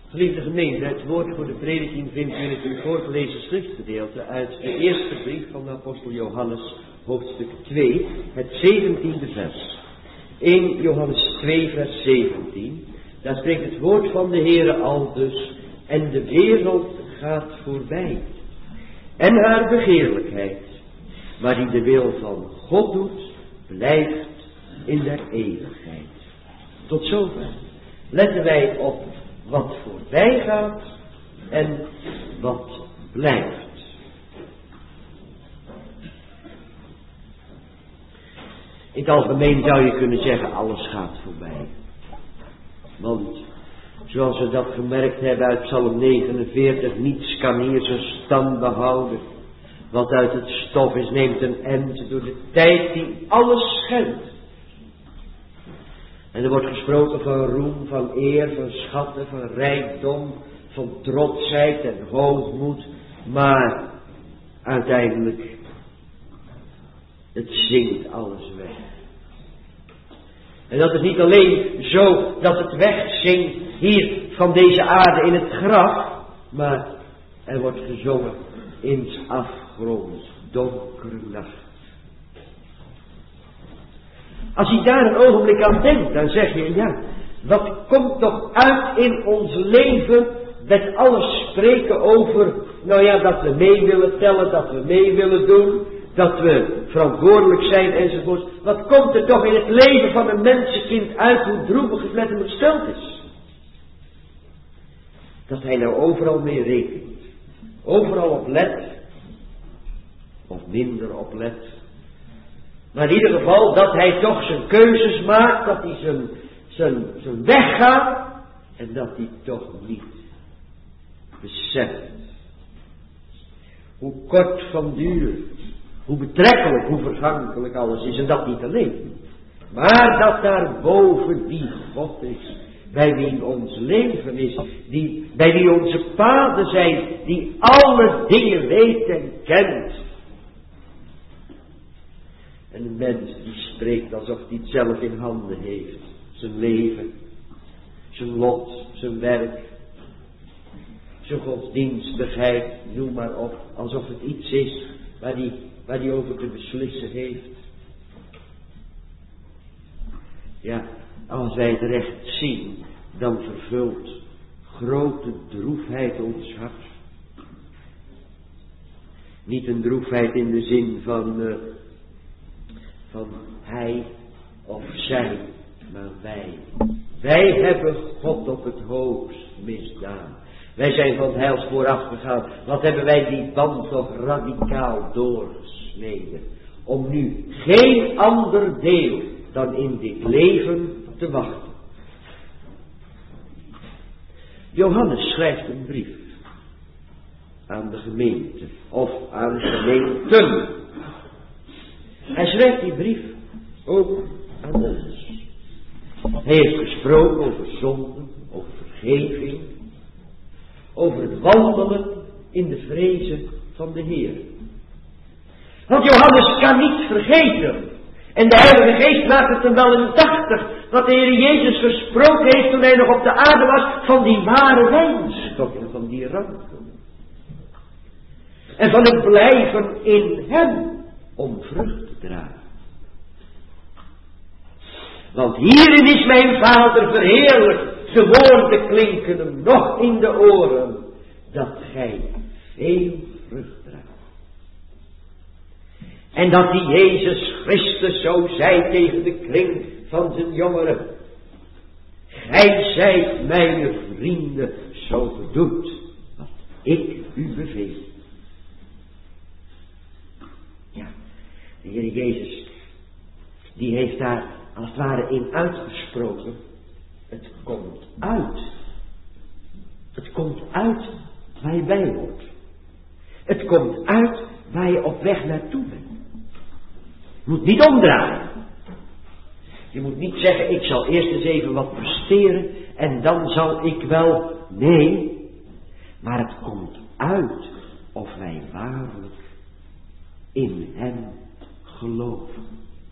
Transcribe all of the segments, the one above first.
Geliefde gemeente, het woord voor de prediking vindt u in het u voorgelezen schriftgedeelte uit de eerste brief van de apostel Johannes, hoofdstuk 2, het 17e vers. 1 Johannes 2 vers 17, daar spreekt het woord van de Heere aldus: en de wereld gaat voorbij, en haar begeerlijkheid, maar die de wil van God doet, blijft in der eeuwigheid. Tot zover letten wij op wat voorbij gaat en wat blijft. In het algemeen zou je kunnen zeggen, alles gaat voorbij. Want zoals we dat gemerkt hebben uit Psalm 49, niets kan hier zijn stand behouden. Wat uit het stof is, neemt een end door de tijd die alles schendt. En er wordt gesproken van roem, van eer, van schatten, van rijkdom, van trotsheid en hoogmoed. Maar uiteindelijk, het zingt alles weg. En dat is niet alleen zo dat het wegzingt hier van deze aarde in het graf, maar er wordt gezongen in 's afgronds donkere nacht. Als je daar een ogenblik aan denkt, dan zeg je, ja, wat komt toch uit in ons leven met alles spreken over, nou ja, dat we mee willen tellen, dat we mee willen doen, dat we verantwoordelijk zijn enzovoort. Wat komt er toch in het leven van een mensenkind uit, hoe droevig het met hem gesteld is? Dat hij nou overal mee rekent, overal op let, of minder op let. Maar in ieder geval dat hij toch zijn keuzes maakt, dat hij zijn weg gaat en dat hij toch niet beseft hoe kort van duur, hoe betrekkelijk, hoe vergankelijk alles is. En dat niet alleen, maar dat daarboven die God is, bij wie ons leven is, bij wie onze paden zijn, die alle dingen weet en kent. En een mens die spreekt alsof hij het zelf in handen heeft. Zijn leven, zijn lot, zijn werk, zijn godsdienstigheid, noem maar op. Alsof het iets is waar hij over te beslissen heeft. Ja, als wij het recht zien, dan vervult grote droefheid ons hart. Niet een droefheid in de zin van hij of zij, maar wij. Wij hebben God op het hoogst misdaan. Wij zijn van het heilspoor afgegaan. Wat hebben wij die band toch radicaal doorgesneden. Om nu geen ander deel dan in dit leven te wachten. Johannes schrijft een brief aan de gemeente of aan de gemeenten. Hij schrijft die brief ook aan ons. Hij heeft gesproken over zonde, over vergeving, over het wandelen in de vrezen van de Heer. Want Johannes kan niet vergeten. En de Heilige Geest maakt het hem wel indachtig wat de Heer Jezus gesproken heeft toen hij nog op de aarde was van die ware wijnstokken, van die ranken. En van het blijven in hem om vrucht te dragen. Want hierin is mijn Vader verheerlijkt, de woorden klinken hem nog in de oren, dat gij veel vrucht draagt. En dat die Jezus Christus zo zei tegen de kring van zijn jongeren: gij zijt mijn vrienden, zo gedoet wat ik u beveel. Ja, de Heer Jezus, die heeft daar als het ware in uitgesproken: het komt uit. Het komt uit waar je bij hoort. Het komt uit waar je op weg naartoe bent. Je moet niet omdraaien. Je moet niet zeggen: ik zal eerst eens even wat presteren en dan zal ik wel. Nee, maar het komt uit of wij waarlijk in hem geloven.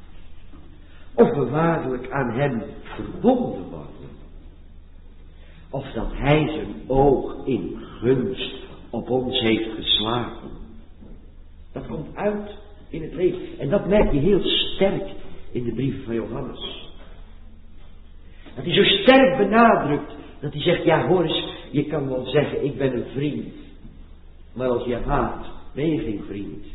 Of we waarlijk aan hem verbonden worden. of dat hij zijn oog in gunst op ons heeft geslagen. Dat komt uit in het leven. En dat merk je heel sterk in de brieven van Johannes. Dat hij zo sterk benadrukt, dat hij zegt, ja hoor eens, je kan wel zeggen, ik ben een vriend. Maar als je haat, ben je geen vriend.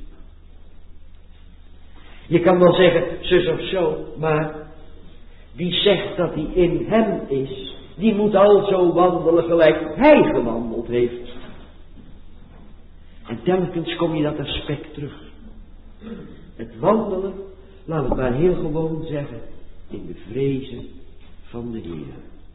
Je kan wel zeggen, zus of zo, maar wie zegt dat hij in hem is, die moet al zo wandelen gelijk hij gewandeld heeft. En telkens kom je dat aspect terug. Het wandelen, laat het maar heel gewoon zeggen, in de vrezen van de Heer.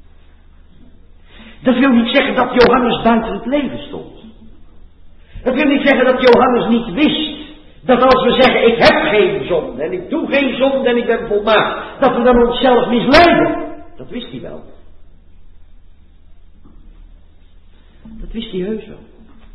Dat wil niet zeggen dat Johannes buiten het leven stond. Dat wil niet zeggen dat Johannes niet wist dat als we zeggen, ik heb geen zonde en ik doe geen zonde en ik ben volmaakt, dat we dan onszelf misleiden. Dat wist hij wel. Dat wist hij heus wel.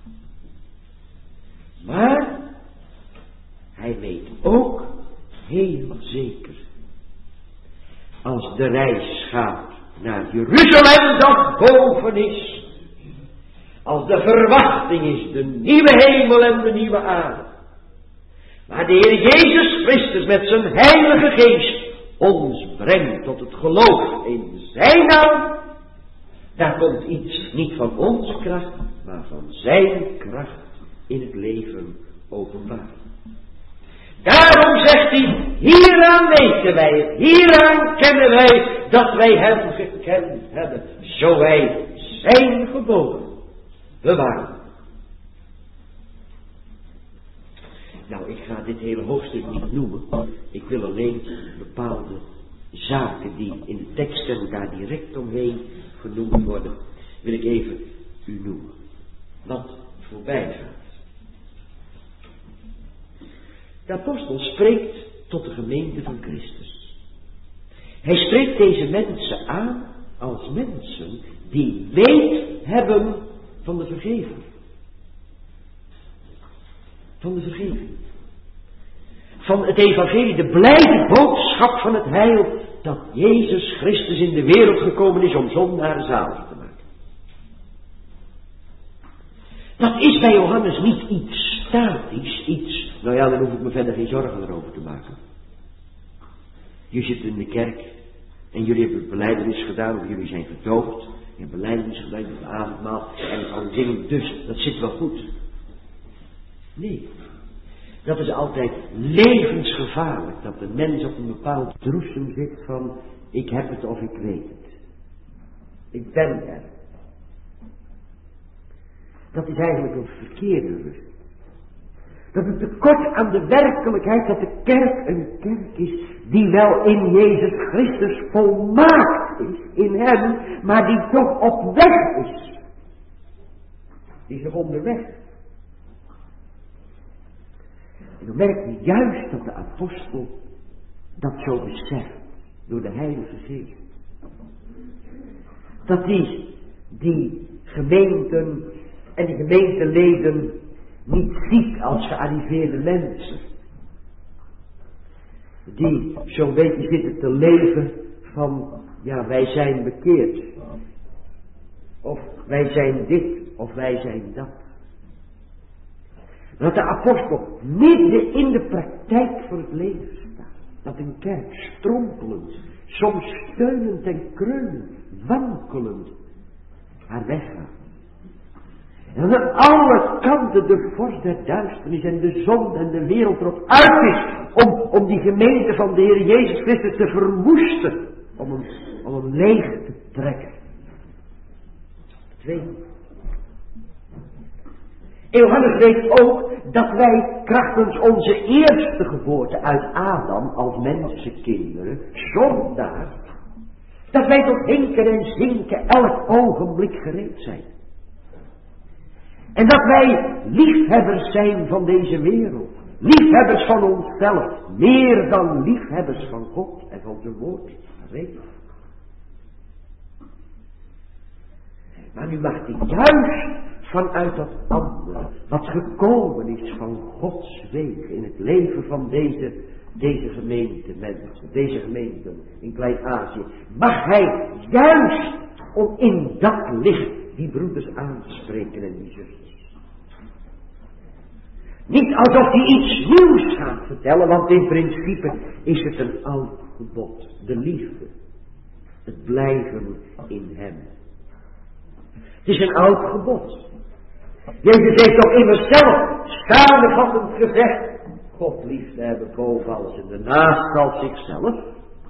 Maar hij weet ook heel zeker, als de reis gaat naar Jeruzalem dat boven is, als de verwachting is de nieuwe hemel en de nieuwe aarde, waar de Heer Jezus Christus met zijn heilige geest ons brengt tot het geloof in zijn naam, daar komt iets niet van onze kracht, maar van zijn kracht in het leven openbaar. Daarom zegt hij, hieraan weten wij het, hieraan kennen wij dat wij hem gekend hebben, zo wij zijn geboden bewaren. Nou, ik ga dit hele hoofdstuk niet noemen. Ik wil alleen bepaalde zaken die in de tekst en daar direct omheen genoemd worden, wil ik even u noemen. Wat voorbij gaat. De apostel spreekt tot de gemeente van Christus. Hij spreekt deze mensen aan als mensen die weet hebben van de vergeving. Van de vergeving. Van het evangelie, de blijde boodschap van het heil, dat Jezus Christus in de wereld gekomen is om zondaren zalig te maken. Dat is bij Johannes niet iets statisch, iets, nou ja, dan hoef ik me verder geen zorgen erover te maken. Je zit in de kerk en jullie hebben het belijdenis gedaan, of jullie zijn gedoopt, je hebt belijdenis gedaan, je hebt het avondmaal en al dingen, dus dat zit wel goed. Nee, dat is altijd levensgevaarlijk, dat de mens op een bepaald droesem zit van, ik heb het of ik weet het. Ik ben er. Dat is eigenlijk een verkeerde rust. Dat het tekort aan de werkelijkheid dat de kerk een kerk is die wel in Jezus Christus volmaakt is, in hem, maar die toch op weg is. Die is nog onderweg. En dan merk je juist dat de apostel dat zo beseft, door de Heilige Geest. Dat die gemeenten en die gemeenteleden niet ziet als gearriveerde mensen. Die zo'n beetje zitten te leven van, ja, wij zijn bekeerd. Of wij zijn dit, of wij zijn dat. Dat de apostel midden in de praktijk van het leven staat. Dat een kerk strompelend, soms steunend en kreunend, wankelend haar weg gaat. En aan alle kanten de vorst der duisternis en de zon en de wereld erop uit is om die gemeente van de Heer Jezus Christus te verwoesten. Om hem leeg te trekken. Twee. Johannes weet ook dat wij krachtens onze eerste geboorte uit Adam als mensenkinderen, zondaar, dat wij tot hinken en zinken elk ogenblik gereed zijn. En dat wij liefhebbers zijn van deze wereld. Liefhebbers van onszelf. Meer dan liefhebbers van God en van zijn woord. Maar nu mag hij juist vanuit dat andere, wat gekomen is van Gods wegen in het leven van deze gemeente mensen, deze gemeenten in Klein-Azië, mag hij juist om in dat licht die broeders aan te spreken en die zusters. Niet alsof hij iets nieuws gaat vertellen, want in principe is het een oud gebod. De liefde. Het blijven in hem. Het is een oud gebod. Jezus heeft toch immers zelf staande van het gezegd: God lief te hebben boven alles en de naast als zichzelf.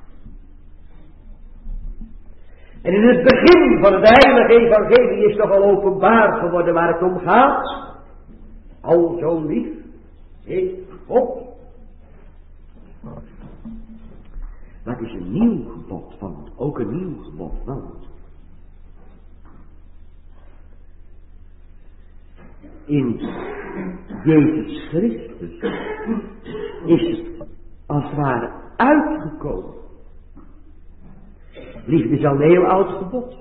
En in het begin van het heilige evangelie is toch al openbaar geworden waar het om gaat. Al zo lief heeft God. Maar het is een nieuw gebod van, ook een nieuw gebod van. In Jezus Christus is het als het ware uitgekomen. Liefde is al een heel oud gebod.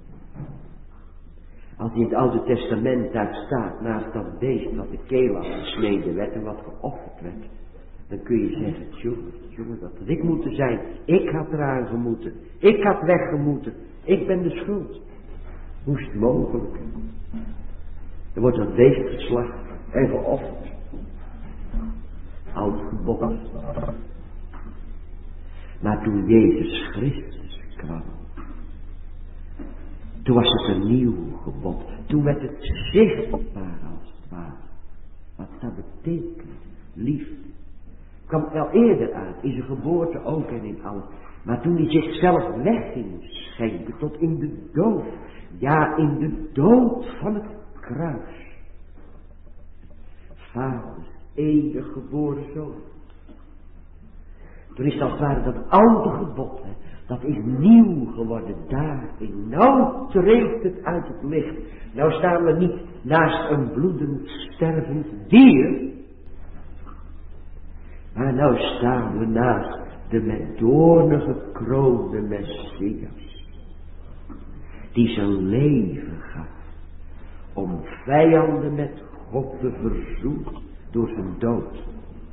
Als in het Oude Testament daar staat, naast dat beest wat de keel afgesneden werd en wat geofferd werd, dan kun je zeggen: jongen, dat had ik moeten zijn. Ik had eraan gemoeten. Ik had weggemoeten. Ik ben de schuld. Hoe is het mogelijk? Er wordt dat beest geslacht en geofferd. Oud gebod. Maar toen Jezus Christus kwam, toen was het een nieuw gebod. Toen werd het zichtbaar als het ware. Wat dat betekent. Liefde. Kwam wel eerder uit. In zijn geboorte ook en in alles. Maar toen hij zichzelf weg ging schenken. Tot in de dood. Ja, in de dood van het kruis. Vaders enige geboren zoon. Toen is als het ware dat oude gebod. Dat is nieuw geworden daarin. Nou treedt het uit het licht. Nou staan we niet naast een bloedend stervend dier. Maar nou staan we naast de met doornen gekroonde Messias. Die zijn leven gaf. Om vijanden met God te verzoenen door zijn dood.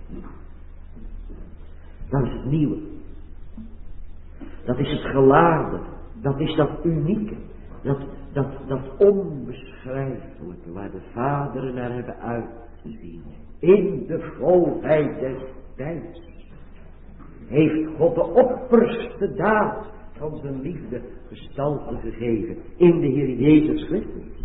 Dat is het nieuwe. Dat is het geladen. Dat is dat unieke. Dat onbeschrijfelijke waar de vaderen naar hebben uitgezien. In de volheid des tijds heeft God de opperste daad van zijn liefde gestalte gegeven in de Heer Jezus Christus.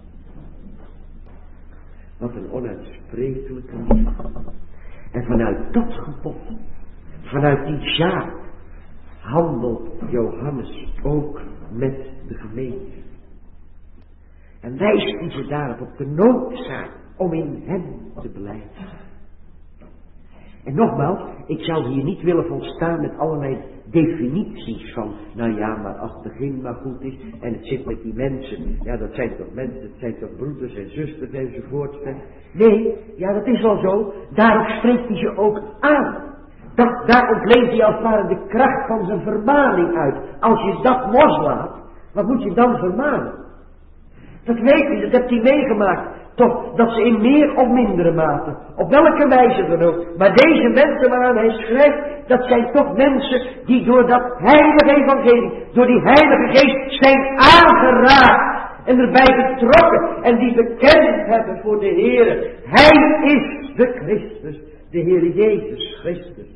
Wat een onuitsprekelijke liefde. En vanuit dat gebod, vanuit die zaak, handelt Johannes ook met de gemeente. En wijst hij ze daarop op de noodzaak om in hem te blijven. En nogmaals, ik zou hier niet willen volstaan met allerlei definities van, nou ja, maar als het begin maar goed is en het zit met die mensen, ja, dat zijn toch mensen, het zijn toch broeders en zusters enzovoort. Nee, ja, dat is wel zo, daarop spreekt hij ze ook aan. Daar ontleent hij als het ware de kracht van zijn vermaning uit. Als je dat loslaat, wat moet je dan vermanen? Dat weet hij, dat hebt hij meegemaakt. Toch, dat ze in meer of mindere mate, op welke wijze dan ook, maar deze mensen waaraan hij schrijft, dat zijn toch mensen die door dat heilige evangelie, door die heilige geest zijn aangeraakt en erbij betrokken en die bekend hebben voor de Heer. Hij is de Christus, de Heer Jezus Christus.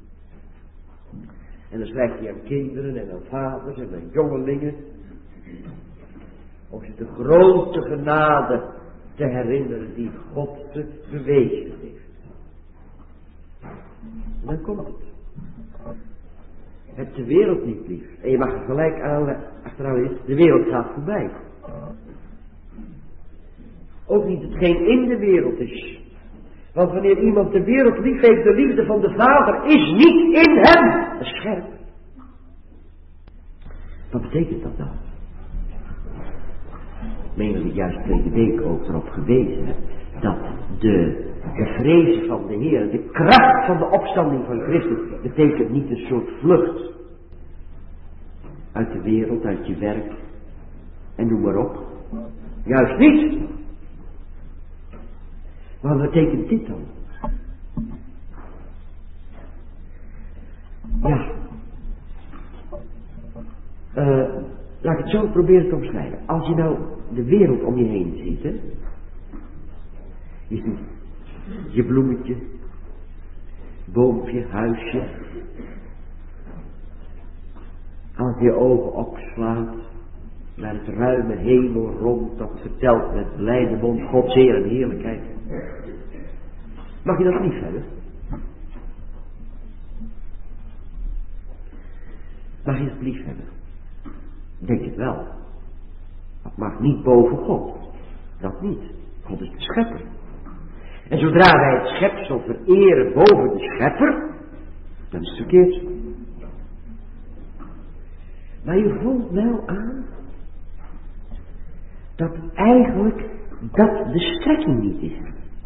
En dan schrijft hij aan kinderen en aan vaders en aan jongelingen, om ze de grote genade te herinneren die God ze bewezen heeft. En dan komt het. Heb de wereld niet lief. En je mag er gelijk achteraan lezen, de wereld gaat voorbij. Ook niet hetgeen in de wereld is. Want wanneer iemand de wereld lief heeft, de liefde van de Vader is niet in hem. Dat is scherp. Wat betekent dat dan? Ik meen dat ik juist vorige week ook erop gewezen heb, dat de vrezen van de Heer, de kracht van de opstanding van Christus, betekent niet een soort vlucht uit de wereld, uit je werk en noem maar op. Juist niet. Maar wat betekent dit dan? Ja, laat ik het zo proberen te omschrijven. Als je nou de wereld om je heen ziet, hè. Je ziet je bloemetje, boompje, huisje. Als je ogen opslaat naar het ruime hemel rond, dat vertelt met blijde mond Gods eer en heerlijkheid. Mag je dat lief hebben? Mag je het lief hebben? Denk het wel. Dat mag niet boven God. Dat niet. God is de schepper. En zodra wij het schepsel vereren boven de schepper, dan is het verkeerd. Maar je voelt wel aan dat eigenlijk dat de strekking niet is.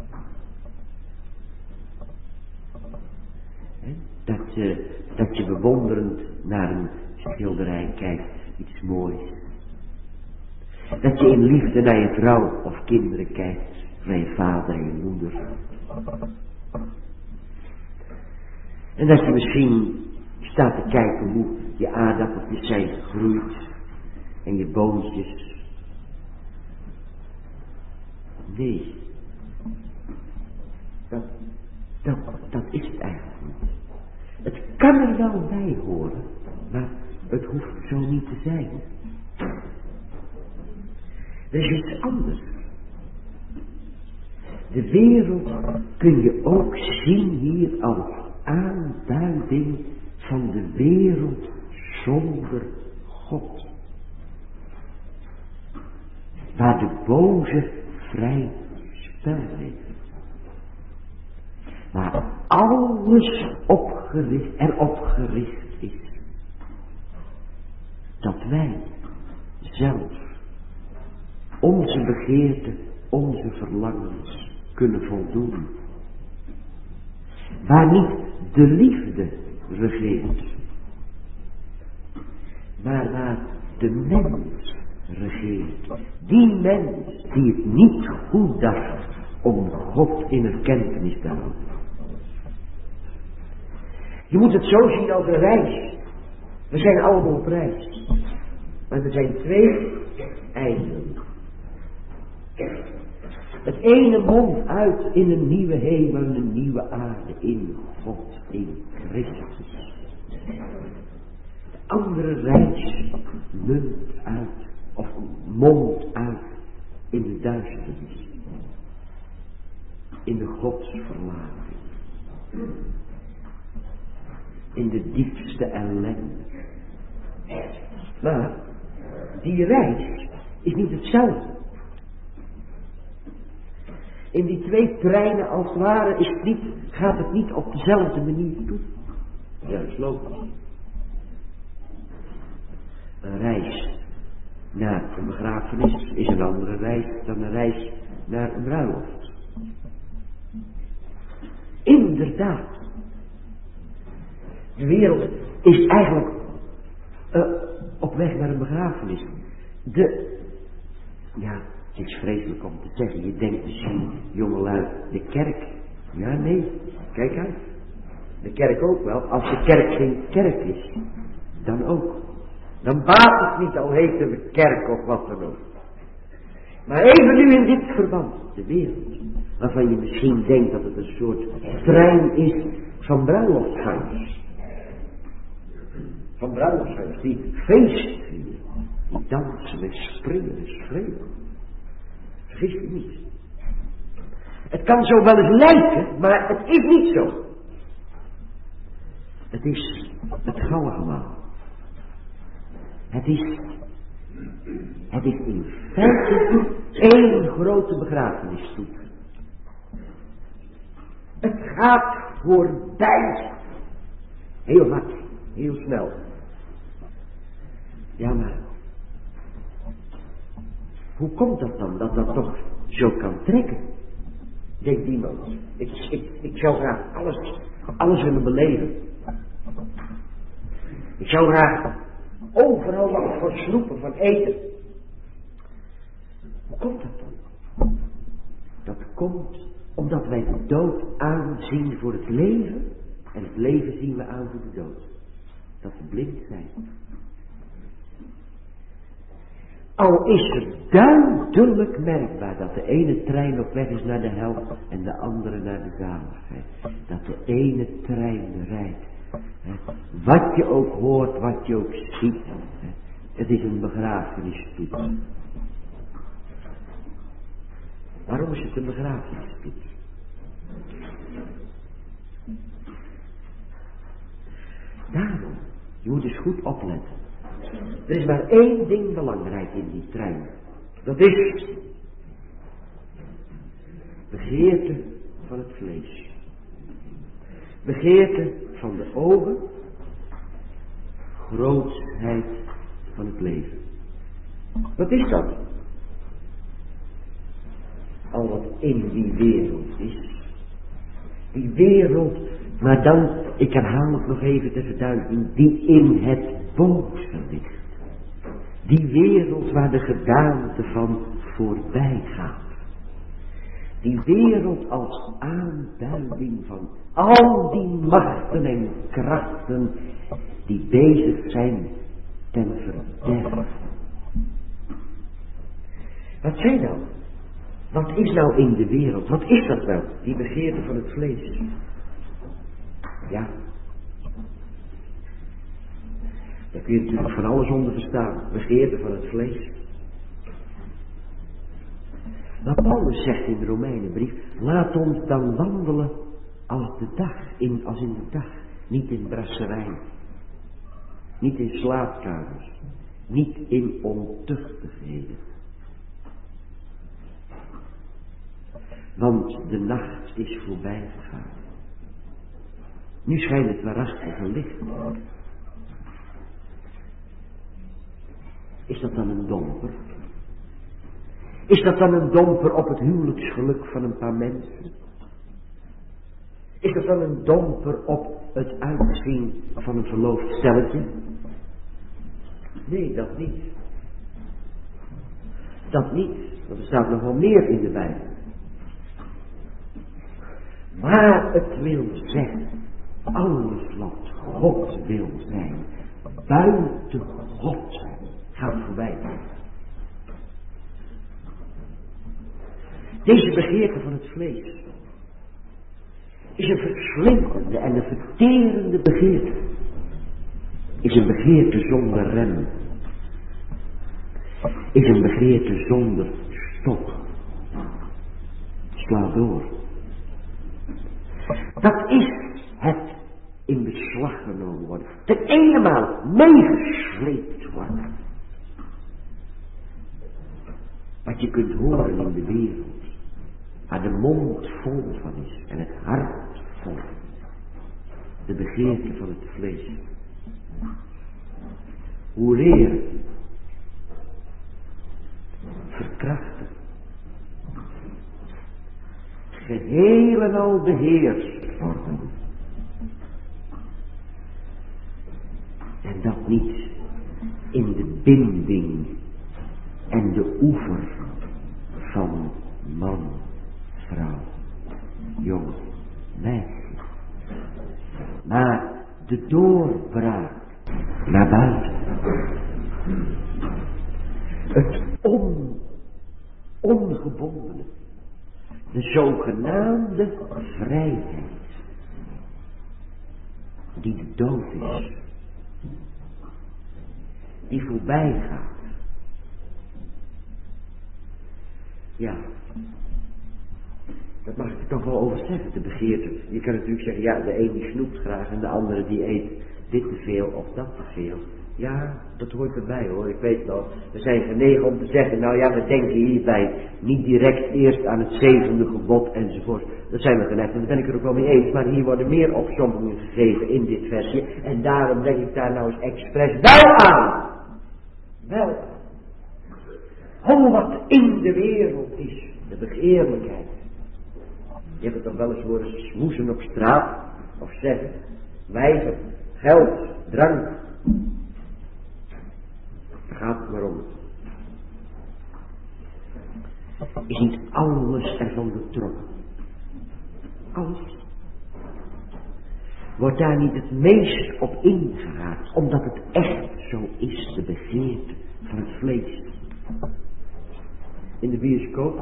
Dat je bewonderend naar een schilderij kijkt, iets moois. Dat je in liefde naar je vrouw of kinderen kijkt, naar je vader en je moeder. En dat je misschien staat te kijken hoe je aardappeltjes zijn gegroeid en je boontjes. Nee, dat is het eigenlijk niet. Het kan er wel bij horen, maar het hoeft zo niet te zijn. Er is iets anders. De wereld kun je ook zien hier als aanduiding van de wereld zonder God. Waar de boze vrij spel heeft. Waar alles erop gericht is. Dat wij zelf onze begeerten, onze verlangens kunnen voldoen. Waar niet de liefde regeert. Maar waar de mens regeert. Die mens die het niet goed dacht om God in erkentenis te houden. Je moet het zo zien als een reis. We zijn allemaal op reis. Maar er zijn twee einden. Het ene mondt uit in een nieuwe hemel en een nieuwe aarde in God, in Christus. De andere reis mondt uit in de duisternis. In de godsverlating. In de diepste ellende. Maar die reis is niet hetzelfde. In die twee treinen als het ware gaat het niet op dezelfde manier toe. Ja, dat is logisch. Een reis naar een begrafenis is een andere reis dan een reis naar een bruiloft. Inderdaad. De wereld is eigenlijk op weg naar een begrafenis. Het is vreselijk om te zeggen. Je denkt misschien, jongelui, de kerk. Ja, nee, kijk uit. De kerk ook wel. Als de kerk geen kerk is, dan ook. Dan baat het niet, al heet het kerk of wat dan ook. Maar even nu in dit verband, de wereld, waarvan je misschien denkt dat het een soort trein is van bruiloftsgangers. Van bruiloftsgangers die feest vieren, die dansen en springen en schreeuwen. Vergis je niet. Het kan zo wel eens lijken, maar het is niet zo. Het is het gouden gemaal. Het is in feite één grote begrafenisstoet. Het gaat voorbij. Heel hard, heel snel. Ja, maar hoe komt dat dan, dat dat toch zo kan trekken? Denkt iemand. Ik zou graag alles willen beleven. Ik zou graag overal wat van snoepen, van eten. Hoe komt dat dan? Dat komt omdat wij de dood aanzien voor het leven en het leven zien we aan voor de dood. Dat we blind zijn. Al is het duidelijk merkbaar dat de ene trein op weg is naar de hel en de andere naar de zaligheid. Dat de ene trein rijdt. Wat je ook hoort, wat je ook ziet. Het is een begrafenisstoet. Waarom is het een begrafenisstoet? Daarom, je moet dus goed opletten. Er is maar één ding belangrijk in die trein. Dat is begeerte van het vlees. Begeerte van de ogen. Grootsheid van het leven. Wat is dat? Al wat in die wereld is. Die wereld, maar dan, ik herhaal het nog even te verduidelijken, die in het boze ligt. Die wereld waar de gedaante van voorbij gaat. Die wereld als aanduiding van al die machten en krachten die bezig zijn ten verderf. Wat zijn nou? Wat is nou in de wereld? Wat is dat wel? Die begeerte van het vlees. Ja. Daar kun je natuurlijk van alles onder verstaan. Begeerte van het vlees. Maar Paulus zegt in de Romeinenbrief, laat ons dan wandelen als in de dag. Niet in brasserij. Niet in slaapkamers. Niet in ontuchtigheden. Want de nacht is voorbij gegaan. Nu schijnt het waarachtige licht. Is dat dan een domper? Is dat dan een domper op het huwelijksgeluk van een paar mensen? Is dat dan een domper op het uitzien van een verloofd stelletje? Nee, dat niet. Dat niet, want er staat nog wel meer in de Bijbel. Maar het wil zeggen, alles wat God wil zijn, buiten God gaat voorbij. Deze begeerte van het vlees is een verslindende en een verterende begeerte. Is een begeerte zonder rem. Is een begeerte zonder stop. Sla door. Dat is het in beslag genomen worden. Ten eenmaal meegesleept worden. Wat je kunt horen in de wereld. Waar de mond vol van is en het hart vol. De begeerte van het vlees. Hoe leren? Verkrachten. Geheel en al beheerst worden. En dat niet in de binding en de oever van man, vrouw, jong, meisje. Maar de doorbraak naar buiten. Het ongebondene. De zogenaamde vrijheid. Die de dood is. Die voorbij gaat. Ja. Dat mag ik er toch wel over zeggen, de begeerte. Je kan natuurlijk zeggen, ja, de een die snoept graag en de andere die eet dit te veel of dat te veel. Ja, dat hoort erbij hoor, ik weet wel. We zijn genegen om te zeggen, nou ja, we denken hierbij niet direct eerst aan het zevende gebod enzovoort. Dat zijn we geneigd en daar ben ik er ook wel mee eens. Maar hier worden meer opsommingen gegeven in dit versje. En daarom denk ik daar nou eens expres wel aan. Wel aan. Al wat in de wereld is, de begeerlijkheid. Je hebt het toch wel eens horen smoezen op straat, of zeggen, wijven, geld, drank. Daar gaat het maar om. Is niet alles ervan betrokken? Alles. Wordt daar niet het meest op ingehaakt, omdat het echt zo is, de begeerte van het vlees. In de bioscoop.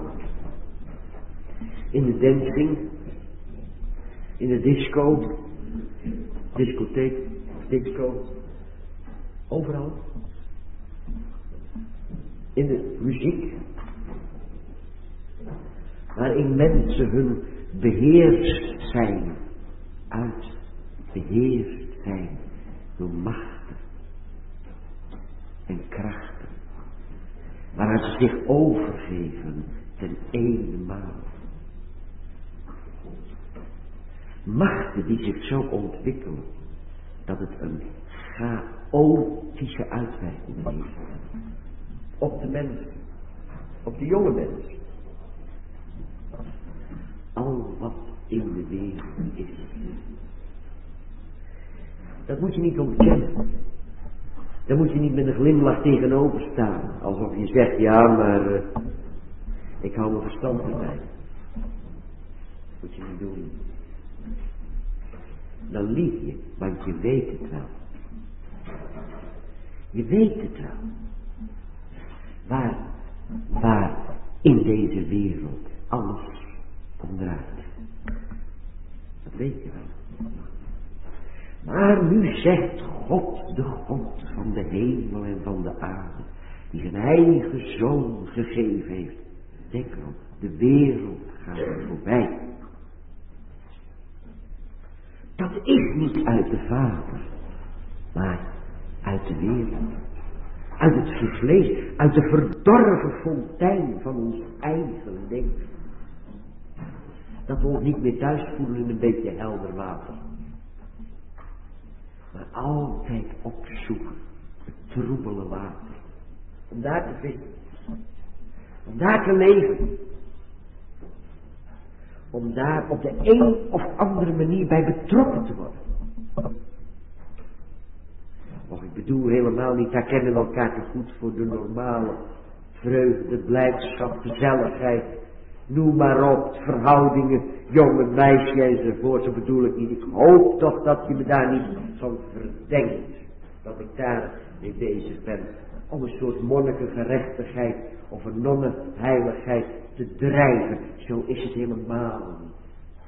In de dancing. In de disco. Discotheek. Disco. Overal. In de muziek. Waarin mensen hun beheerst zijn. Beheerst zijn. Door machten. En krachten. Waaraan ze zich overgeven. Ten eenmaal. Machten die zich zo ontwikkelen. Dat het een chaotische uitwerking heeft. Op de mensen. Op de jonge mensen. Al wat in de wereld is. Dat moet je niet ontkennen. Daar moet je niet met een glimlach tegenover staan. Alsof je zegt, ja maar ik hou mijn verstand erbij. Dat moet je niet doen. Dan lieg je, want je weet het wel. Je weet het wel. Waar in deze wereld alles om draait. Dat weet je wel. Maar nu zegt God, de God van de hemel en van de aarde, die zijn eigen zoon gegeven heeft. Denk erom, de wereld gaat er voorbij. Dat is niet uit de Vader, maar uit de wereld. Uit het vervlees, uit de verdorven fontein van ons eigen leven. Dat we ons niet meer thuis voelen in een beetje helder water. Maar altijd opzoeken, het troebele water. Om daar te vissen. Om daar te leven. Om daar op de een of andere manier bij betrokken te worden. Och, ik bedoel helemaal niet, daar kennen we elkaar te goed voor de normale vreugde, blijdschap, gezelligheid. Noem maar op, verhoudingen, jonge meisje enzovoort, zo bedoel ik niet. Ik hoop toch dat je me daar niet van verdenkt. Dat ik daar mee bezig ben om een soort monnikengerechtigheid of een nonnenheiligheid te drijven. Zo is het helemaal niet.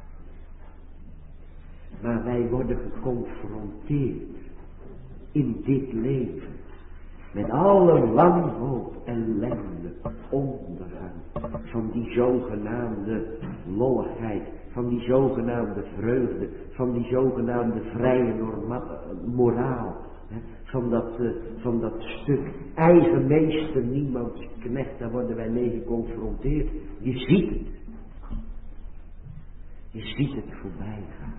Maar wij worden geconfronteerd in dit leven met alle wanhoop, ellende, ondergang van die zogenaamde lolligheid, van die zogenaamde vreugde, van die zogenaamde vrije moraal, van dat stuk eigen meester, niemands knecht, daar worden wij mee geconfronteerd. Je ziet het. Je ziet het voorbij gaan.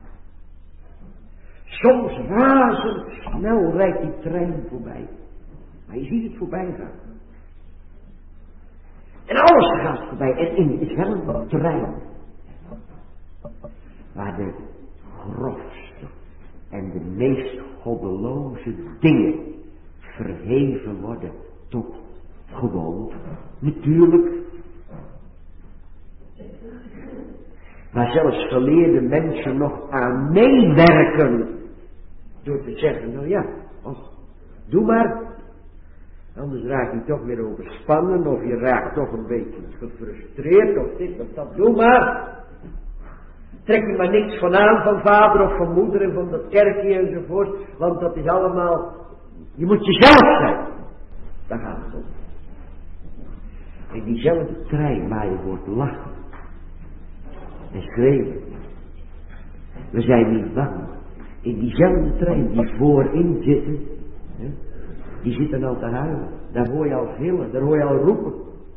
Soms razendsnel rijdt die trein voorbij. Maar je ziet het voorbij gaan. En alles gaat voorbij. En in diezelfde trein. Waar de grofste en de meest goddeloze dingen verheven worden tot gewoon, natuurlijk. Waar zelfs geleerde mensen nog aan meewerken. Door te zeggen, nou ja, doe maar. Anders raak je toch weer overspannen, of je raakt toch een beetje gefrustreerd, of dit of dat. Doe maar. Trek je maar niks van aan van vader of van moeder en van dat kerkje enzovoort. Want dat is allemaal, je moet jezelf zijn. Daar gaat het om. In diezelfde trein waar je wordt lachen. En schreeuwen. We zijn niet bang. In diezelfde trein die voorin zitten. Die zitten al te huilen. Daar hoor je al gillen. Daar hoor je al roepen.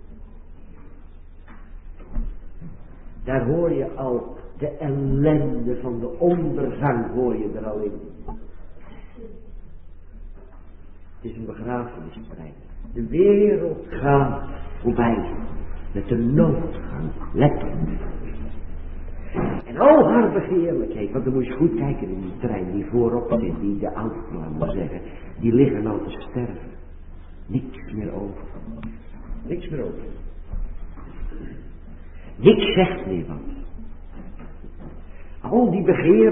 Daar hoor je al de ellende van de ondergang hoor je er al in. Het is een begrafenistrein. De wereld gaat voorbij. Met de noodgang. Letterlijk. En al haar begeerlijkheid, want dan moet je goed kijken in die trein die voorop zit, die de oud, laten we zeggen, die liggen al te sterven. Niks meer over. Niks meer over. Niks zegt meer wat. Al die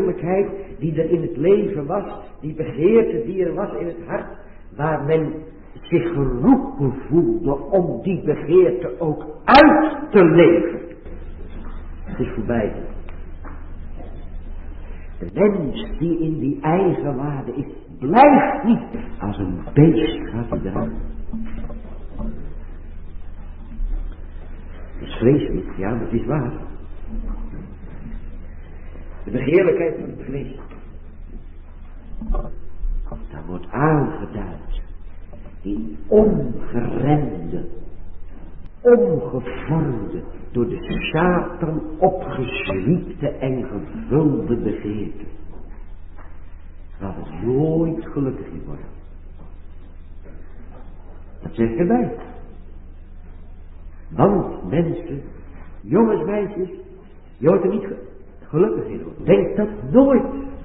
begeerlijkheid die er in het leven was, die begeerte die er was in het hart, waar men zich geroepen voelde om die begeerte ook uit te leven. Het is voorbij. De mens die in die eigen waarde is, blijft niet als een beest gaat hij eruit. Dat is vreselijk, ja, dat is waar. De begeerlijkheid van het vlees. Daar wordt aangeduid die ongeremde, ongevormde, door de Satan opgezwiepte en gevulde begeerte. Waar we nooit gelukkig in worden. Dat zegt erbij. Want mensen, jongens, meisjes, je wordt er niet gelukkig in worden. Denk dat nooit.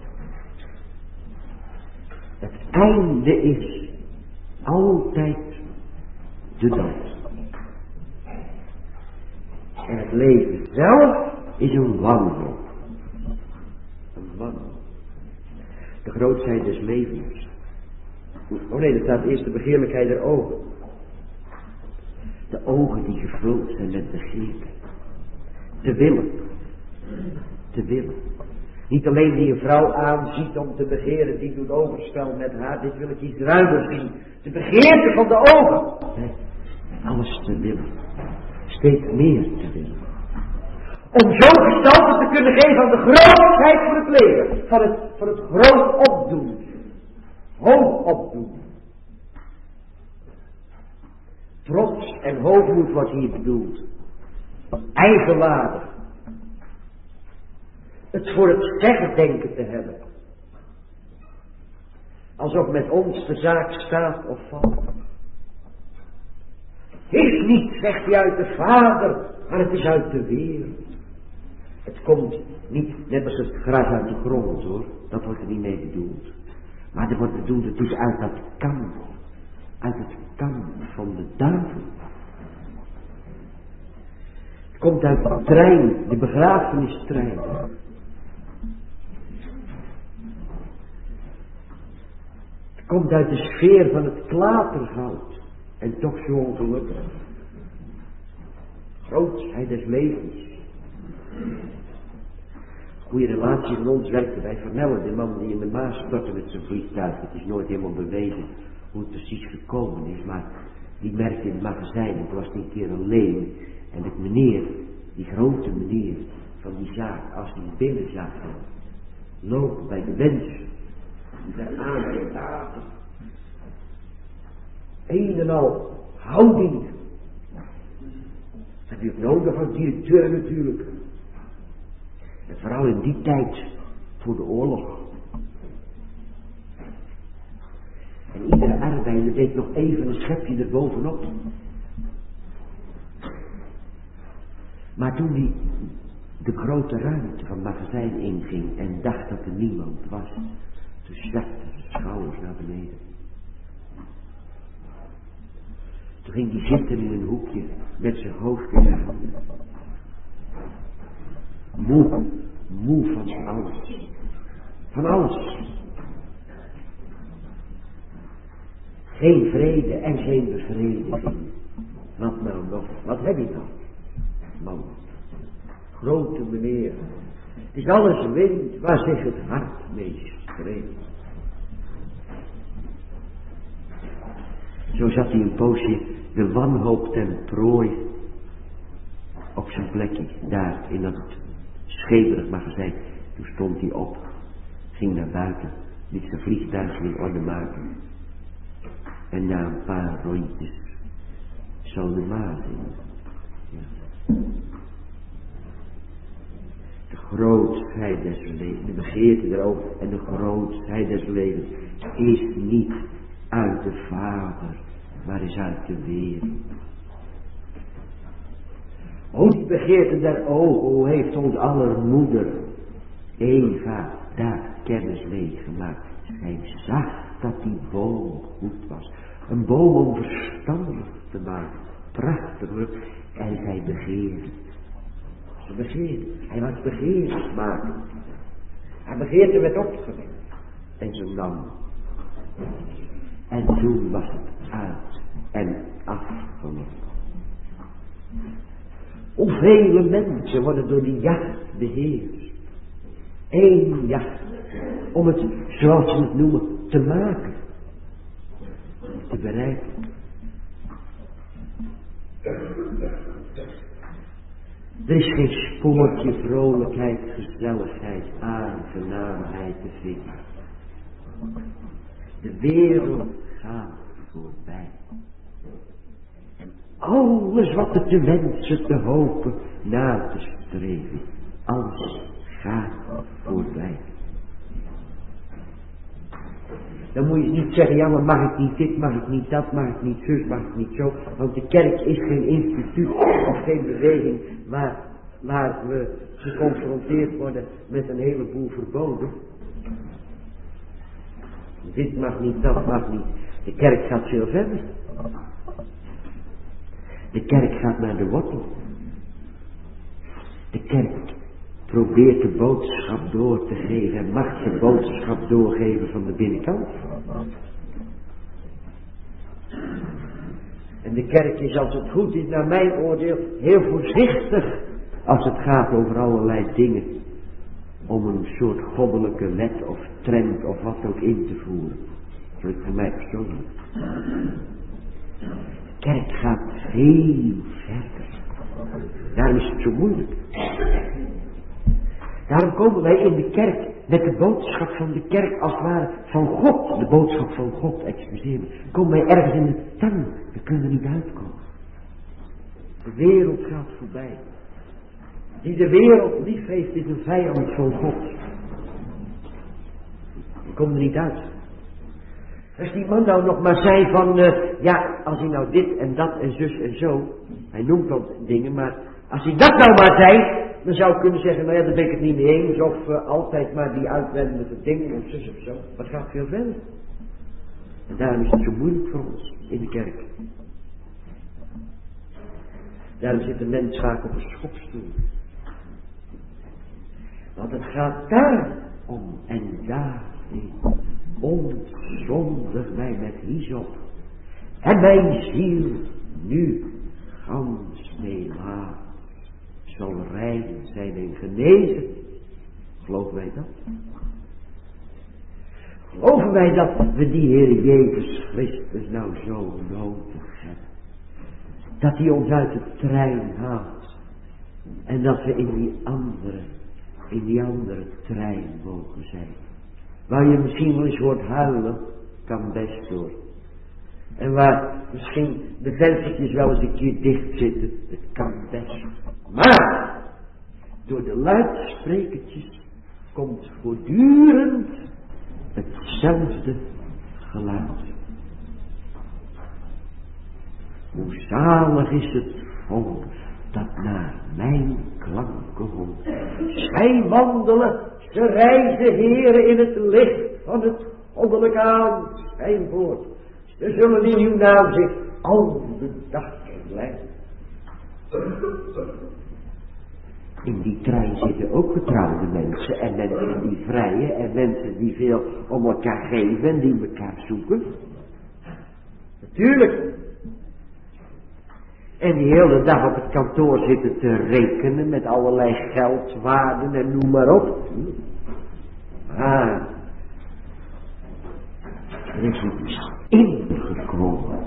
Het einde is altijd de dood. En het leven zelf is een wanhoop. Een wanhoop. De grootheid des levens. Oh nee, er staat eerst de begeerlijkheid der ogen. De ogen die gevuld zijn met begeerte. Te willen. Te willen. Niet alleen die een vrouw aanziet om te begeren, die doet overspel met haar, dit wil ik iets ruimer zien. De begeerte van de ogen. Nee, alles te willen. Steeds meer te willen. Om zo gestalte te kunnen geven aan de grootheid van het leven. Van het groot opdoen. Hoog opdoen. Trots en hoogmoed wordt hier bedoeld. Eigenwaardig. Het voor het zeggen denken te hebben. Alsof met ons de zaak staat of valt. Het is niet, zegt hij, uit de Vader, maar het is uit de wereld. Het komt niet net als het gras uit de grond, hoor. Dat wordt er niet mee bedoeld. Maar er wordt bedoeld, het is uit dat kamp. Uit het kamp van de duivel. Het komt uit de trein, de begrafenistrein. Het komt uit de sfeer van het klatergoud. En toch zo ongelukkig. Grootheid des levens. Goede relatie van ons werkte bij Vernelle, de man die in de Maas stortte met zijn vliegtuig. Het is nooit helemaal bewezen hoe het precies gekomen is, maar die merkte in het magazijn, het was een keer alleen. En het meneer, die grote meneer van die zaak, als hij binnen zag, lopen bij de mensen, die daar aan en laten. Een en al houding. Dat heb je ook nodig als directeur natuurlijk. En vooral in die tijd voor de oorlog. En iedere arbeider deed nog even een schepje erbovenop. Maar toen hij de grote ruimte van het magazijn inging en dacht dat er niemand was, toen zakte zijn schouders naar beneden. Toen ging hij zitten in een hoekje met zijn hoofd in de handen. Moe van alles. Van alles. Geen vrede en geen bevrediging. Wat nou nog? Wat heb je dan? Man. Grote meneer. Het is alles wind waar zich het hart mee streelt. Zo zat hij een poosje de wanhoop ten prooi op zijn plekje, daar in dat schemerig magazijn. Toen stond hij op, ging naar buiten, liet zijn vliegtuig in orde maken. En na een paar rondjes zo de Maas in. Ja. De grootheid des levens, de begeerte erover en de grootheid des levens is niet uit de Vader, maar is uit de wereld. O, die begeerte der ogen, hoe heeft ons aller moeder Eva daar kennis mee gemaakt. Zij zag dat die boom goed was. Een boom om verstandig te maken. Prachtig. En zij begeerde. Ze begeerde. Hij was begeersmakend. Hij begeerte werd opgewekt. En ze nam. En toen was het uit en afgelopen. Hoeveel mensen worden door die jacht beheerst. Eén jacht. Om het, zoals ze het noemen, te maken. Te bereiken. Er is geen spoortje vrolijkheid, gezelligheid, aangenaamheid te vinden. De wereld gaat voorbij. En alles wat er te wensen, te hopen, na te streven, alles gaat voorbij. Dan moet je niet zeggen, ja maar mag ik niet dit, mag ik niet dat, mag ik niet zus, mag ik niet zo. Want de kerk is geen instituut of geen beweging waar we geconfronteerd worden met een heleboel verboden. Dit mag niet, dat mag niet. De kerk gaat veel verder. De kerk gaat naar de wortel. De kerk probeert de boodschap door te geven en mag de boodschap doorgeven van de binnenkant. En de kerk is, als het goed is, naar mijn oordeel, heel voorzichtig als het gaat over allerlei dingen. Om een soort goddelijke wet of trend of wat ook in te voeren. Zo is het voor mij persoonlijk. De kerk gaat veel verder. Daarom is het zo moeilijk. Daarom komen wij in de kerk met de boodschap van de kerk als het ware van God. De boodschap van God, excuseer me. Komen wij ergens in de tang. We kunnen er niet uitkomen. De wereld gaat voorbij. Die de wereld lief heeft is een vijand van God. We komen er niet uit. Als die man nou nog maar zei van, ja, als hij nou dit en dat en zus en zo. Hij noemt wel dingen, maar als hij dat nou maar zei, dan zou ik kunnen zeggen, nou ja, daar ben ik het niet mee eens. Of altijd maar die uitwendende dingen of zus of zo. Maar het gaat veel verder. En daarom is het zo moeilijk voor ons in de kerk. Daarom zit de mens vaak op een schopstoel. Want het gaat daar om en daarin. Ontzondig mij met hyssop. En mijn ziel nu gans helaas zal rein zijn en genezen. Geloven wij dat? Geloven wij dat we die Heer Jezus Christus nou zo nodig hebben? Dat hij ons uit de trein haalt. En dat we in die andere trein mogen zijn. Waar je misschien wel eens hoort huilen, kan best hoor. En waar misschien de venstertjes wel eens een keer dicht zitten, het kan best. Maar, door de luidsprekertjes komt voortdurend hetzelfde geluid. Hoe zalig is het volk dat naar mijn klanken hoort. Zij wandelen, ze reizen heren in het licht van het goddelijke aanschijn voort. Ze zullen in uw naam zich al de dag leiden. In die trein zitten ook getrouwde mensen en mensen die vrijen en mensen die veel om elkaar geven en die elkaar zoeken. Natuurlijk. En die hele dag op het kantoor zitten te rekenen met allerlei geldwaarden en noem maar op. Maar er is iets ingekomen.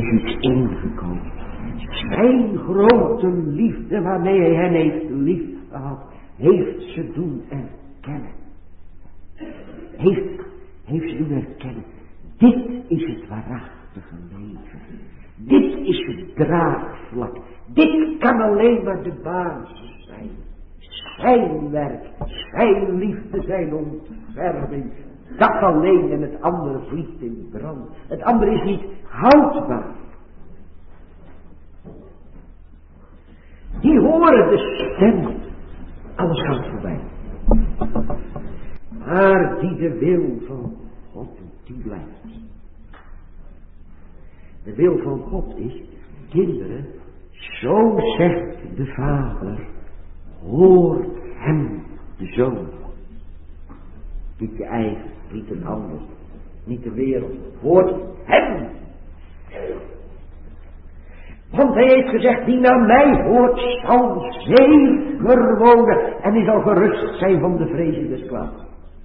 Zijn grote liefde waarmee hij hen heeft lief gehad, heeft ze doen erkennen. Heeft ze doen erkennen. Dit is het waarachtige leven. Dit is het draagvlak. Dit kan alleen maar de basis zijn. Zijn werk, zijn liefde, zijn ontferming. Dat alleen en het andere vliegt in brand. Het andere is niet houdbaar. Die horen de stem. Alles gaat voorbij. Maar die de wil van God doet, die blijft. De wil van God is, kinderen, zo zegt de Vader, hoort hem, de Zoon. Niet je eigen, niet een ander, niet de wereld. Hoort hem. Want hij heeft gezegd, die naar mij hoort, zal zeker wonen en die zal gerust zijn van de vrezen des kwaads.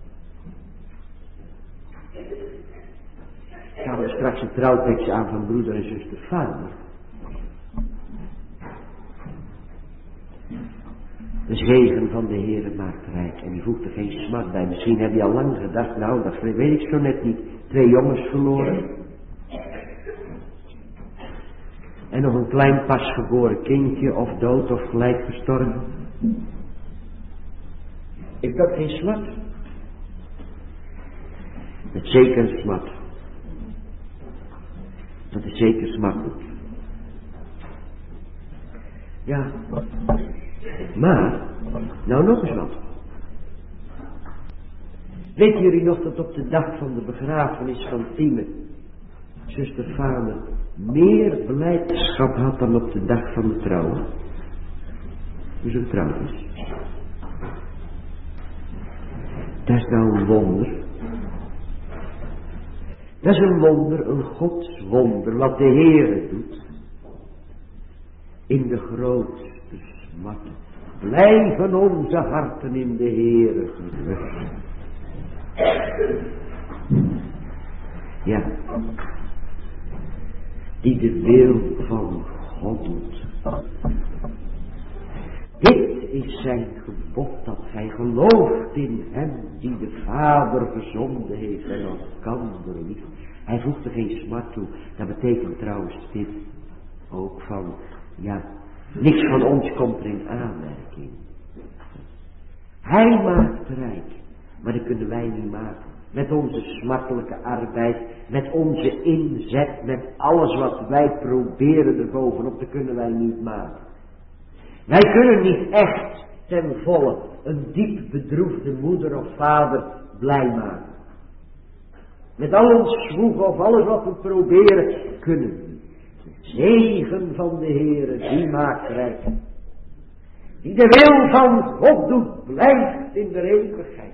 Gaan we straks een trouwtekst aan van broeder en zuster Vader. De zegen van de Heere maakt rijk. En die voegt er geen smart bij. Misschien heb je al lang gedacht, nou dat weet ik zo net niet. 2 jongens verloren. En nog een klein pasgeboren kindje, of dood of gelijk gestorven. Is dat geen smart? Dat is zeker een smart. Dat is zeker smartelijk. Ja. Maar, nou nog eens wat. Weten jullie nog dat op de dag van de begrafenis van Tieme, zuster Fane, meer blijdschap had dan op de dag van de trouw? Dus een trouw is. Dat is nou een wonder. Dat is een wonder, een godswonder, wat de Heere doet. In de grootste smart blijven onze harten in de Heere gerust. Ja, die de wil van God doet. Dit is zijn gebod, dat gij gelooft in hem die de Vader gezonden heeft en elkander lief. Hij voegt er geen smart toe. Dat betekent trouwens dit ook van, ja, niks van ons komt er in aanmerking. Hij maakt rijk, maar dat kunnen wij niet maken. Met onze smartelijke arbeid, met onze inzet, met alles wat wij proberen erbovenop, dat kunnen wij niet maken. Wij kunnen niet echt ten volle een diep bedroefde moeder of vader blij maken. Met al ons zwoegen of alles wat we proberen, kunnen we niet. De zegen van de Heere, die maakt rijk. Die de wil van God doet, blijft in de eeuwigheid.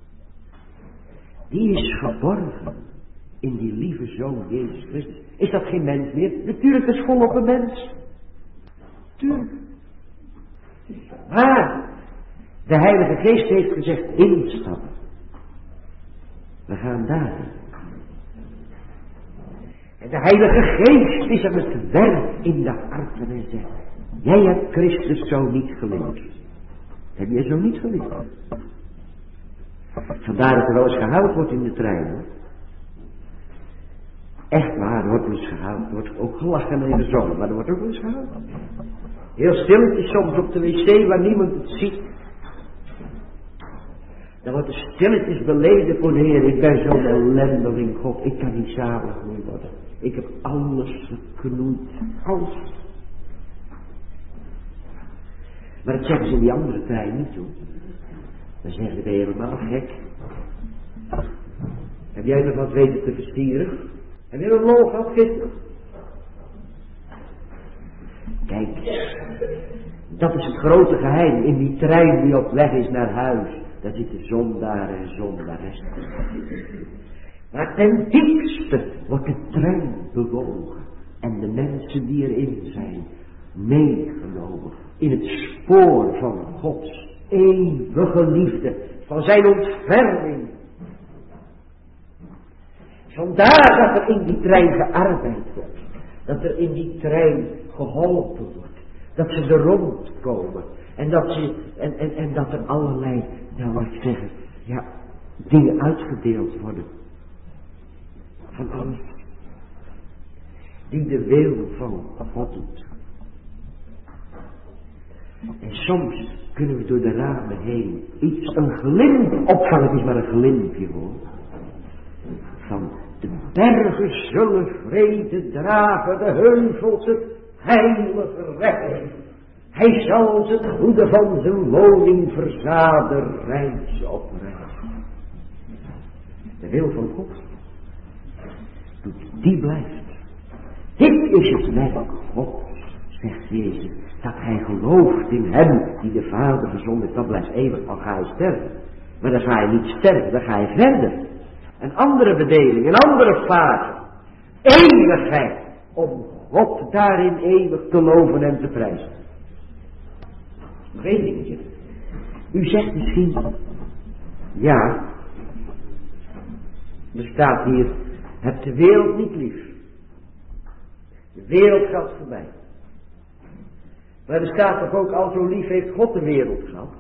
Die is verborgen in die lieve Zoon Jezus Christus. Is dat geen mens meer? Natuurlijk is volop een mens. Tuurlijk. Maar de Heilige Geest heeft gezegd, instappen. We gaan daarheen. En de Heilige Geest is aan het werk in de harten en zegt, jij hebt Christus zo niet geleerd. Heb je zo niet geleerd? Vandaar dat er wel eens gehuild wordt in de trein, hoor. Echt waar, er wordt wel eens gehuild. Er wordt ook gelachen en gezongen, maar er wordt ook wel eens gehuild. Heel stilletjes soms op de wc waar niemand het ziet. Dan wordt er stilletjes beleden voor de Heer. Ik ben zo'n ellendeling, God. Ik kan niet zalig meer worden. Ik heb alles geknoeid. Alles. Maar dat zeggen ze in die andere trein niet, hoor. Dan zeggen ze, ben je helemaal gek? Heb jij nog wat weten te verstieren? Heb je een lol gehad gisteren? Kijk, dat is het grote geheim. In die trein die op weg is naar huis, daar zitten zondaren en zondaressen. Maar ten diepste wordt de trein bewogen en de mensen die erin zijn meegenomen in het spoor van Gods eeuwige liefde, van zijn ontferming. Vandaar dat er in die trein gearbeid wordt, dat er in die trein geholpen wordt, dat ze er rondkomen en dat er allerlei, nou wat ik zeggen, ja, dingen uitgedeeld worden. Van alles. Die de wil van God doet. En soms kunnen we door de ramen heen een glimp opvangen. Het is maar een glimpje, hoor. Van de bergen zullen vrede dragen, de heuvels het heilige recht. Hij zal ons het goede van zijn woning verzaden, reis op reis. De wil van God, die blijft. Dit is het werk God, zegt Jezus, dat gij gelooft in hem die de Vader gezonden heeft, dat blijft eeuwig, dan ga je sterven. Maar dan ga je niet sterven, dan ga je verder. Een andere bedeling, een andere fase. Eeuwigheid. om God daarin eeuwig te loven en te prijzen. Nog één dingetje. U zegt misschien, ja, er staat hier, heb de wereld niet lief. De wereld gaat voorbij. Maar er staat toch ook, al zo lief heeft God de wereld gehad.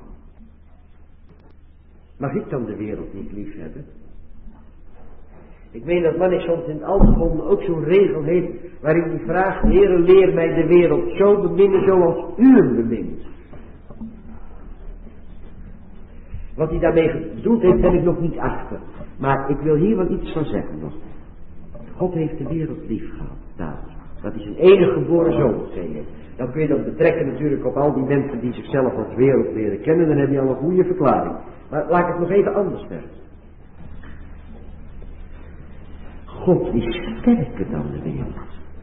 Mag ik dan de wereld niet lief hebben? Ik meen dat Manneschont in het Althebond ook zo'n regel heeft, waarin hij vraagt, Heere, leer mij de wereld zo beminnen zoals u hem bemint. Wat hij daarmee bedoeld heeft, ben ik nog niet achter. Maar ik wil hier wel iets van zeggen nog. God heeft de wereld lief gehad. Dat hij zijn enige geboren zoon gegeven heeft. Dan kun je dat betrekken natuurlijk op al die mensen die zichzelf als wereld leren kennen. Dan heb je al een goede verklaring. Maar laat ik het nog even anders zeggen. God is sterker dan de wereld.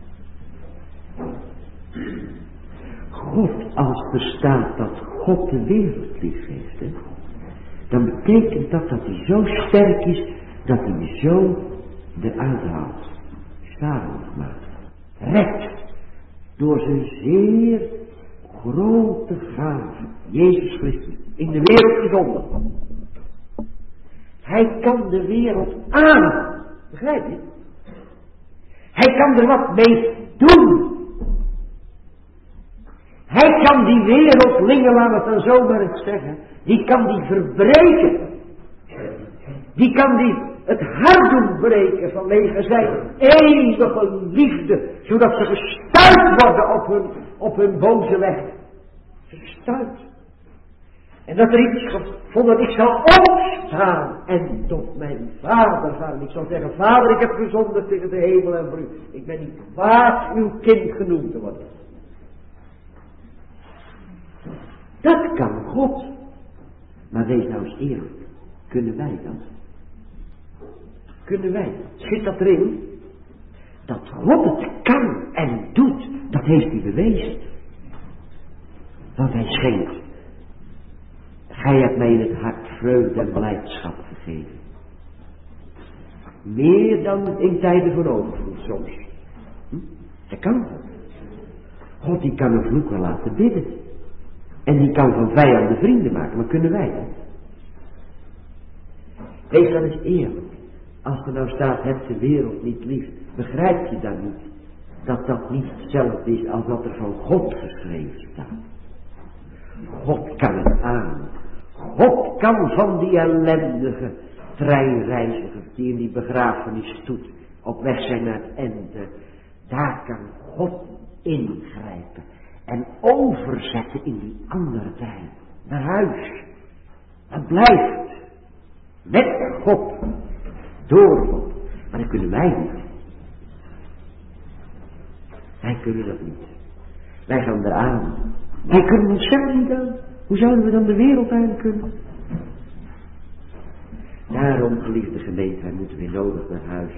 God, als er staat dat God de wereld lief heeft, hè, dan betekent dat hij zo sterk is, dat hij zo eruit haalt. Zalig maakt. Redt. Door zijn zeer grote gave. Jezus Christus. In de wereld gezonden. Hij kan de wereld aan. Begrijp je? Hij kan er wat mee doen. Hij kan die wereldlingen, laten we het dan zo maar eens zeggen, die kan die verbreken. Die kan die het hart doen breken vanwege zijn eeuwige liefde, zodat ze gestuit worden op hun boze weg. Gestuit. En dat er iets gevonden, ik zal opstaan en tot mijn vader gaan. Ik zal zeggen, vader, ik heb gezondigd tegen de hemel en voor u. Ik ben niet waard uw kind genoemd te worden. Dat kan God. Maar wees nou eens eerlijk. Kunnen wij dat? Kunnen wij dat? Zit dat erin? Dat God het kan en doet, dat heeft hij bewezen. Want hij schenkt. Gij hebt mij in het hart vreugde en blijdschap gegeven. Meer dan in tijden van overvloed soms. Dat kan. God die kan een vloeker laten bidden. En die kan van vijanden vrienden maken. Maar kunnen wij dat? Wees dan eens eerlijk. Als er nou staat, heb de wereld niet lief. Begrijp je dan niet dat dat niet hetzelfde is als wat er van God geschreven staat? God kan het aan. God kan van die ellendige treinreizigers die in die begrafenisstoet op weg zijn naar het einde. Daar kan God ingrijpen. En overzetten in die andere trein. Naar huis. Dat blijft. Met God. Door God. Maar dat kunnen wij niet. Wij kunnen dat niet. Wij gaan eraan. Wij kunnen het zelf niet aan. Hoe zouden we dan de wereld aan kunnen? Daarom, geliefde gemeente, wij moeten weer nodig naar huis.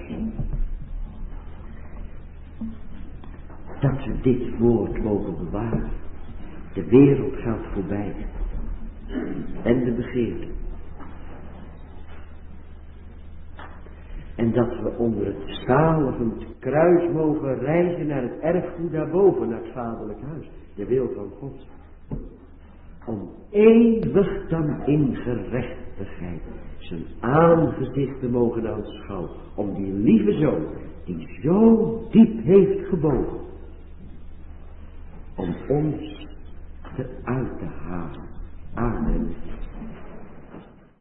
Dat we dit woord mogen bewaren. De wereld gaat voorbij. En de begeerte. En dat we onder het zaligend kruis mogen reizen naar het erfgoed daarboven, naar het vaderlijk huis. De wil van God. Om eeuwig dan in gerechtigheid zijn aangezicht te mogen aanschouwen. Om die lieve zoon, die zo diep heeft gebogen. Om ons eruit te halen. Amen.